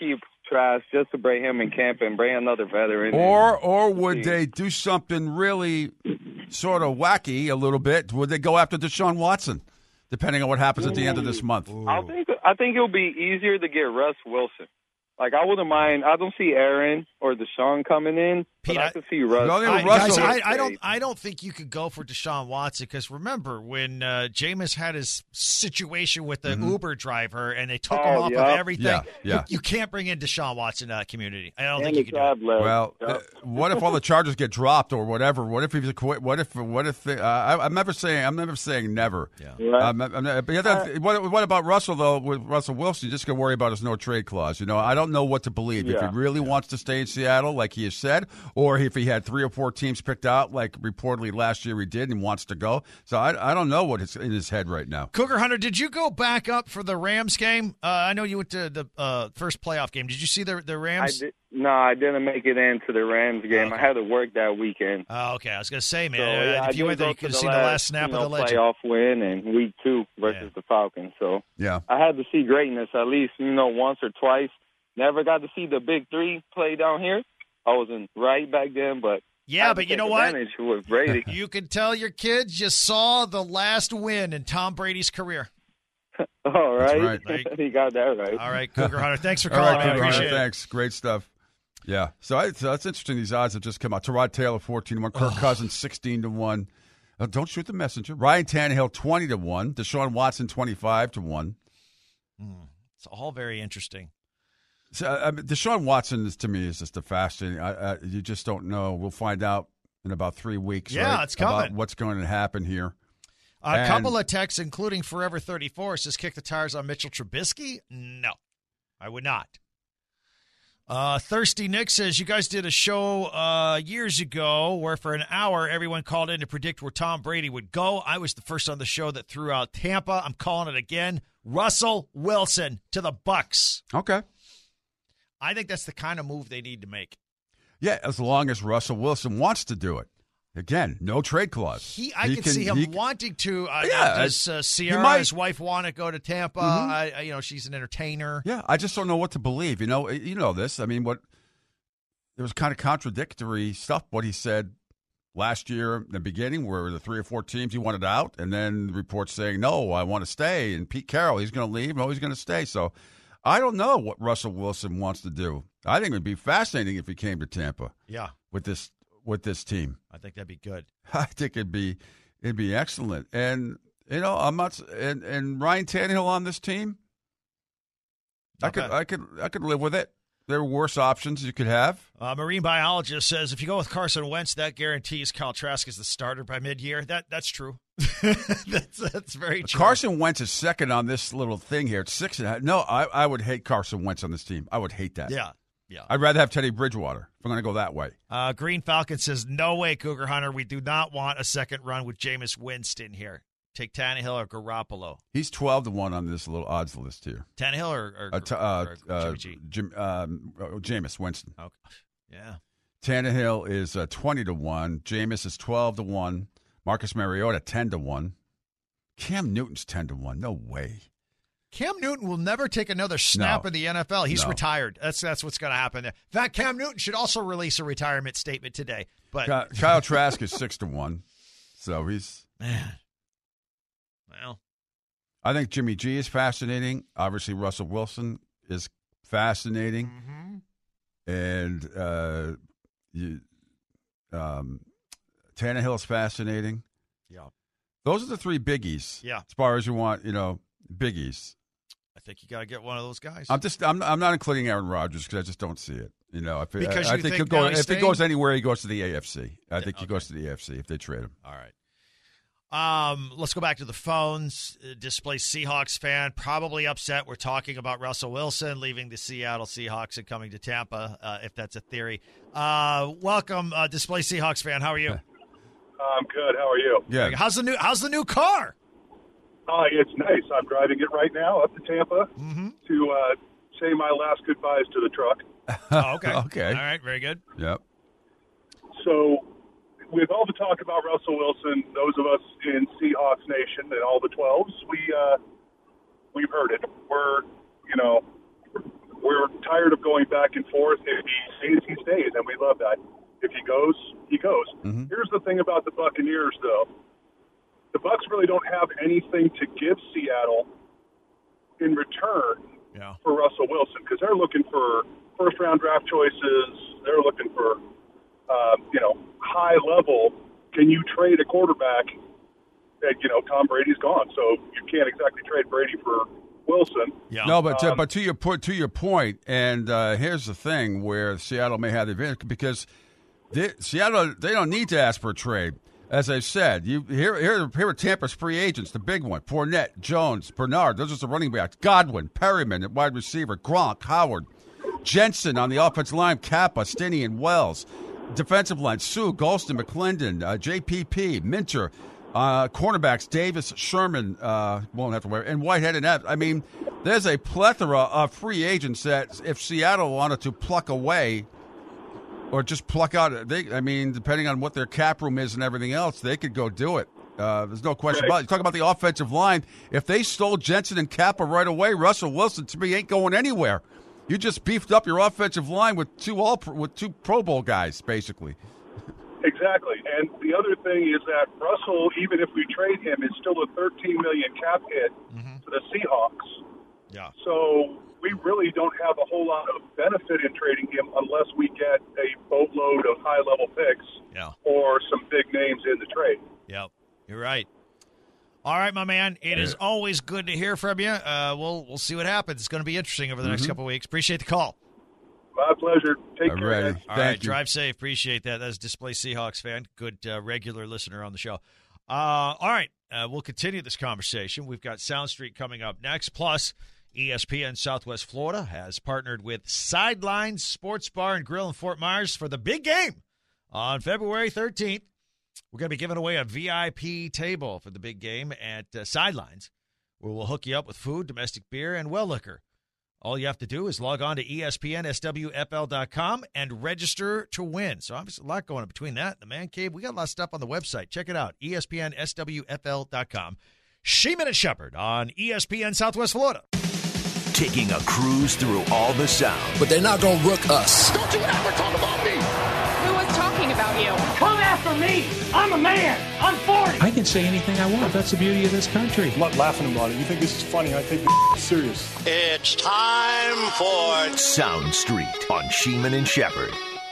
Trask just to bring him in camp and bring another veteran. Or or would they do something really sort of wacky a little bit? Would they go after Deshaun Watson, depending on what happens at the end of this month? I think I think it'll be easier to get Russ Wilson. Like, I wouldn't mind. I don't see Aaron or Deshaun coming in, Pete, but I, I can see Russ. I, guys, I, I don't. I don't think you could go for Deshaun Watson because remember when uh, Jameis had his situation with the Mm-hmm. Uber driver and they took Oh, him off yeah. of everything. Yeah, yeah. You, you can't bring in Deshaun Watson in that community. I don't And think you the can do it. Trav Well, Yep. uh, what if all the charges get dropped or whatever? What if he's a quit? What if? What if? They, uh, I, I'm never saying. I'm never saying never. Yeah. Right. Um, I'm not- but yeah, that, what, what about Russell though? With Russell Wilson, you just got to worry about his no trade clause. You know, I don't know what to believe. If Yeah. he really wants to stay in Seattle, like he has said, or if he had three or four teams picked out, like reportedly last year he did, and wants to go. So I, I don't know what is in his head right now. Cougar Hunter, did you go back up for the Rams game? Uh, I know you went to the uh, first playoff game. Did you see the the I Rams? did, no, I didn't make it into the Rams game. Okay. I had to work that weekend. Oh, okay. I was going to say, man, So, uh, yeah, I if you did went there, go you to could have seen the last snap you of know, the legend. playoff win in week two versus Yeah. the Falcons. So Yeah. I had to see greatness at least, you know, once or twice. Never got to see the big three play down here. I wasn't right back then, but Yeah, I had but to you know take what? advantage with Brady. You can tell your kids you saw the last win in Tom Brady's career. All right, right. he got that right. All right, Cougar Hunter, thanks for All calling, right, man. I Cougar Hunter, appreciate it. thanks. Great stuff. Yeah. So, I, so that's interesting. These odds have just come out. Terod Taylor fourteen to one, Kirk Cousins sixteen to one. Uh, don't shoot the messenger. Ryan Tannehill twenty to one, Deshaun Watson twenty-five to one. It's all very interesting. So, I mean, Deshaun Watson is, to me, is just a fascinating. I, I, you just don't know. We'll find out in about three weeks. Yeah, right, it's coming. about what's going to happen here. A And- couple of texts, including Forever thirty-four, says kick the tires on Mitchell Trubisky. No, I would not. Uh, Thirsty Nick says, you guys did a show uh, years ago where for an hour everyone called in to predict where Tom Brady would go. I was the first on the show that threw out Tampa. I'm calling it again. Russell Wilson to the Bucks. Okay. I think that's the kind of move they need to make. Yeah, as long as Russell Wilson wants to do it. Again, no trade clause. He, I can, see him he- wanting to. Uh, Yeah, does uh, Sierra, might- his wife, want to go to Tampa? Mhm. I, I, you know, she's an entertainer. Yeah, I just don't know what to believe. You know, you know this. I mean, what there was kind of contradictory stuff. What he said last year in the beginning, where the three or four teams he wanted out, and then reports saying, "No, I want to stay." And Pete Carroll, he's going to leave. No, he's going to stay. So I don't know what Russell Wilson wants to do. I think it would be fascinating if he came to Tampa. Yeah, with this with this team. I think that'd be good. I think it'd be it'd be excellent. And you know, I'm not and, and Ryan Tannehill on this team. I Not could bad. I could I could live with it. There are worse options you could have. Uh, marine biologist says if you go with Carson Wentz, that guarantees Kyle Trask is the starter by mid-year. That that's true. that's that's very true. Carson Wentz is second on this little thing here. It's six and a half. No, I, I would hate Carson Wentz on this team. I would hate that. Yeah, yeah. I'd rather have Teddy Bridgewater if I'm going to go that way. Uh, Green Falcon says no way, Cougar Hunter. We do not want a second run with Jameis Winston here. Take Tannehill or Garoppolo. He's twelve to one on this little odds list here. Tannehill or, or, Uh, t- uh, or uh, Jimmy G. Jim, um, uh, Jameis Winston. Okay. Yeah. Tannehill is uh, twenty to one. Jameis is twelve to one. Marcus Mariota ten to one. Cam Newton's ten to one. No way. Cam Newton will never take another snap No. in the N F L. He's No. retired. That's that's what's going to happen there. In fact, Cam Newton should also release a retirement statement today. But Ky- Kyle Trask is six to one. So he's. man, well, I think Jimmy G is fascinating. Obviously, Russell Wilson is fascinating. Mm-hmm. And uh, you, um, Tannehill is fascinating. yeah, Those are the three biggies. Yeah. As far as you want, you know, biggies. I think you got to get one of those guys. I'm just I'm I'm not including Aaron Rodgers because I just don't see it. You know, if it, Because I, I you think, think he'll go now he's if staying? he goes anywhere, he goes to the A F C. I think he okay. goes to the A F C if they trade him. All right. Um, let's go back to the phones. Uh, Displaced Seahawks fan, probably upset. We're talking about Russell Wilson leaving the Seattle Seahawks and coming to Tampa, uh, if that's a theory. Uh, welcome, uh, Displaced Seahawks fan. How are you? I'm good. How are you? Yeah. How's the new How's the new car? Uh, it's nice. I'm driving it right now up to Tampa Mm-hmm. to uh, say my last goodbyes to the truck. Oh, okay. Okay. All right. Very good. Yep. So, with all the talk about Russell Wilson, those of us in Seahawks Nation and all the twelves, we uh, we've heard it. We're, you know, we're tired of going back and forth. If he stays, he stays, and we love that. If he goes, he goes. Mm-hmm. Here's the thing about the Buccaneers, though. The Bucs really don't have anything to give Seattle in return yeah. for Russell Wilson, because they're looking for first-round draft choices. They're looking for, uh, you know, high level. Can you trade a quarterback? And, you know, Tom Brady's gone, so you can't exactly trade Brady for Wilson. Yeah. No, but to, Um, but to your point, to your point, and uh, here's the thing where Seattle may have the advantage because they, Seattle they don't need to ask for a trade. As I said, you here here here are Tampa's free agents, the big one: Fournette, Jones, Bernard. Those are the running backs. Godwin, Perryman at wide receiver, Gronk, Howard, Jensen on the offensive line, Kappa, Stinney, and Wells. Defensive line: Sue, Golston, McClendon, uh, J P P, Minter. Uh, cornerbacks, Davis, Sherman, uh, won't have to wear, and Whitehead and Epps. I mean, there's a plethora of free agents that if Seattle wanted to pluck away or just pluck out, they, I mean, depending on what their cap room is and everything else, they could go do it. Uh, there's no question about it. You talk about the offensive line. If they stole Jensen and Kappa right away, Russell Wilson, to me, ain't going anywhere. You just beefed up your offensive line with two all with two Pro Bowl guys, basically. Exactly. And the other thing is that Russell, even if we trade him, is still a thirteen million dollars cap hit mm-hmm. for the Seahawks. Yeah. So we really don't have a whole lot of benefit in trading him unless we get a boatload of high-level picks yeah. or some big names in the trade. Yep. You're right. All right, my man. It is always good to hear from you. Uh, we'll we'll see what happens. It's going to be interesting over the next mm-hmm. couple of weeks. Appreciate the call. My pleasure. Take All care. right. Guys. All Thank right, you. drive safe. Appreciate that. That's Displaced Seahawks fan. Good uh, regular listener on the show. Uh, all right, uh, we'll continue this conversation. We've got Sound Street coming up next. Plus, E S P N Southwest Florida has partnered with Sidelines Sports Bar and Grill in Fort Myers for the big game on February thirteenth. We're going to be giving away a V I P table for the big game at uh, Sidelines, where we'll hook you up with food, domestic beer, and well liquor. All you have to do is log on to E S P N S W F L dot com and register to win. So obviously a lot going on between that and the Man Cave. We got a lot of stuff on the website. Check it out, E S P N S W F L dot com. Sheeman and Shepherd on E S P N Southwest Florida. Taking a cruise through all the sound. But they're not going to rook us. Don't you ever talk about me. Who was talking about you? Come after me. I'm a man. I'm forty. I can say anything I want. That's the beauty of this country. I'm not laughing about it. You think this is funny. I take it serious. It's time for Sound Street on Sheeman and Shepherd.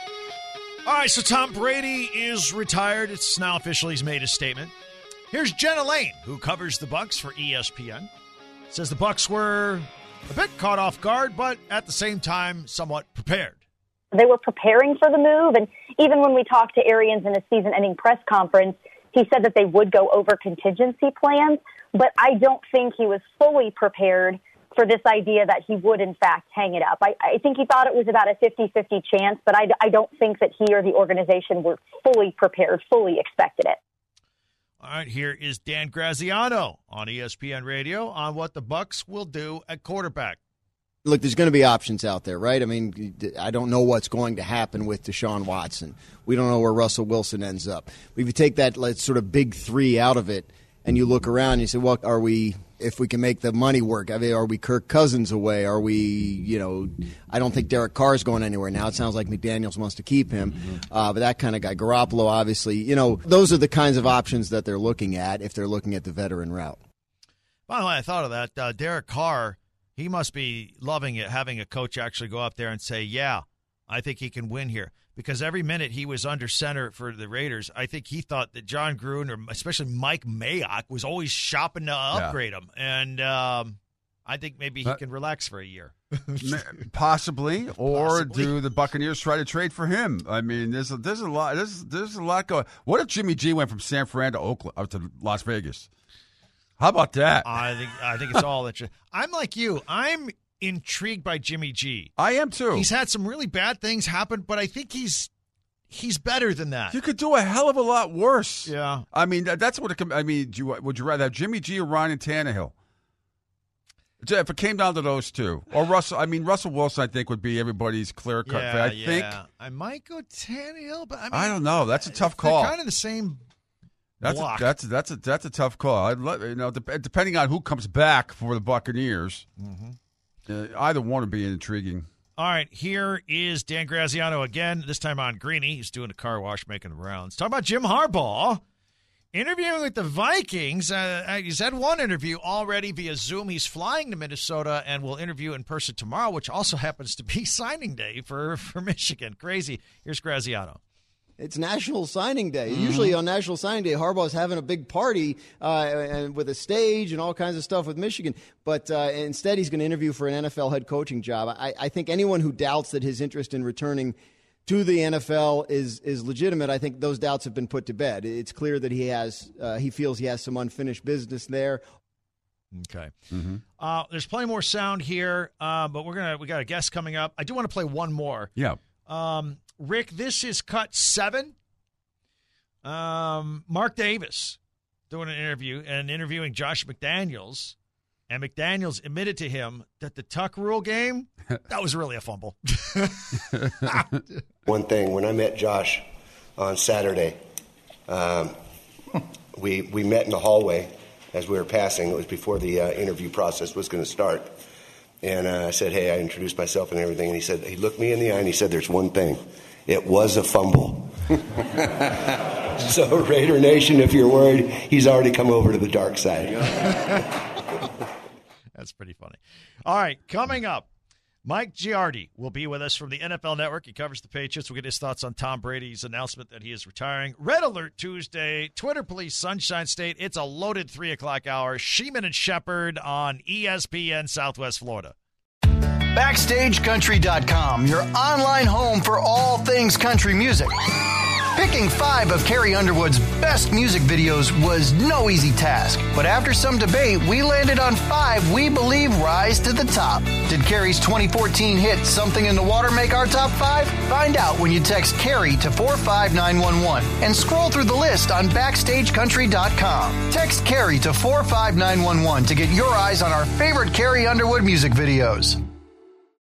All right, so Tom Brady is retired. It's now officially he's made a statement. Here's Jenna Lane, who covers the Bucs for E S P N. Says the Bucs were a bit caught off guard, but at the same time, somewhat prepared. They were preparing for the move, and even when we talked to Arians in a season-ending press conference, he said that they would go over contingency plans, but I don't think he was fully prepared for this idea that he would, in fact, hang it up. I, I think he thought it was about a fifty-fifty chance, but I, I don't think that he or the organization were fully prepared, fully expected it. All right, here is Dan Graziano on E S P N Radio on what the Bucs will do at quarterback. Look, there's going to be options out there, right? I mean, I don't know what's going to happen with Deshaun Watson. We don't know where Russell Wilson ends up. If you take that like, sort of big three out of it and you look around and you say, well, are we, if we can make the money work, I mean, are we Kirk Cousins away? Are we, you know, I don't think Derek Carr's going anywhere now. It sounds like McDaniels wants to keep him. Mm-hmm. Uh, but that kind of guy, Garoppolo, obviously, you know, those are the kinds of options that they're looking at if they're looking at the veteran route. By the way, I thought of that. Uh, Derek Carr, he must be loving it, having a coach actually go up there and say, yeah, I think he can win here. Because every minute he was under center for the Raiders, I think he thought that John Gruden, or especially Mike Mayock, was always shopping to upgrade yeah. him. And um, I think maybe he uh, can relax for a year. Possibly. Or Possibly. do the Buccaneers try to trade for him? I mean, there's a, there's a lot there's, there's a lot going. What if Jimmy G went from San Fran to Oakland, up to Las Vegas? How about that? I think I think it's all that. I'm like you. I'm intrigued by Jimmy G. I am too. He's had some really bad things happen, but I think he's he's better than that. You could do a hell of a lot worse. Yeah. I mean, that's what it. I mean, do you, would you rather have Jimmy G or Ryan Tannehill? If it came down to those two, or Russell, I mean Russell Wilson, I think would be everybody's clear cut. Yeah, I yeah. think I might go Tannehill, but I, mean, I don't know. That's a tough call. Kind of the same. That's block. a, that's a, that's a that's a tough call. I'd let, you know, de- depending on who comes back for the Buccaneers. Mm-hmm. Uh, either one would be intriguing. All right, here is Dan Graziano again, this time on Greeny. He's doing a car wash, making the rounds. Talking about Jim Harbaugh interviewing with the Vikings. Uh, he's had one interview already via Zoom. He's flying to Minnesota and will interview in person tomorrow, which also happens to be signing day for, for Michigan. Crazy. Here's Graziano. It's National Signing Day. Mm-hmm. Usually on National Signing Day, Harbaugh's having a big party uh, and with a stage and all kinds of stuff with Michigan. But uh, instead, he's going to interview for an N F L head coaching job. I, I think anyone who doubts that his interest in returning to the N F L is is legitimate, I think those doubts have been put to bed. It's clear that he has uh, he feels he has some unfinished business there. Okay. Mm-hmm. Uh, there's plenty more sound here, uh, but we're gonna we got a guest coming up. I do want to play one more. Yeah. Um, Rick, this is cut seven. Um, Mark Davis doing an interview and interviewing Josh McDaniels, and McDaniels admitted to him that the Tuck Rule game, that was really a fumble. One thing, when I met Josh on Saturday, um, we we met in the hallway as we were passing. It was before the uh, interview process was going to start. And uh, I said, hey, I introduced myself and everything. And he said, he looked me in the eye and he said, there's one thing. It was a fumble. So, Raider Nation, if you're worried, he's already come over to the dark side. That's pretty funny. All right, coming up, Mike Giardi will be with us from the N F L Network. He covers the Patriots. We'll get his thoughts on Tom Brady's announcement that he is retiring. Red Alert Tuesday, Twitter Police, Sunshine State. It's a loaded three o'clock hour. Sheeman and Shepherd on E S P N Southwest Florida. Backstage Country dot com, your online home for all things country music. Picking five of Carrie Underwood's best music videos was no easy task, but after some debate, we landed on five we believe rise to the top. Did Carrie's twenty fourteen hit Something in the Water make our top five? Find out when you text Carrie to four five nine one one and scroll through the list on Backstage Country dot com. Text Carrie to four five nine one one to get your eyes on our favorite Carrie Underwood music videos.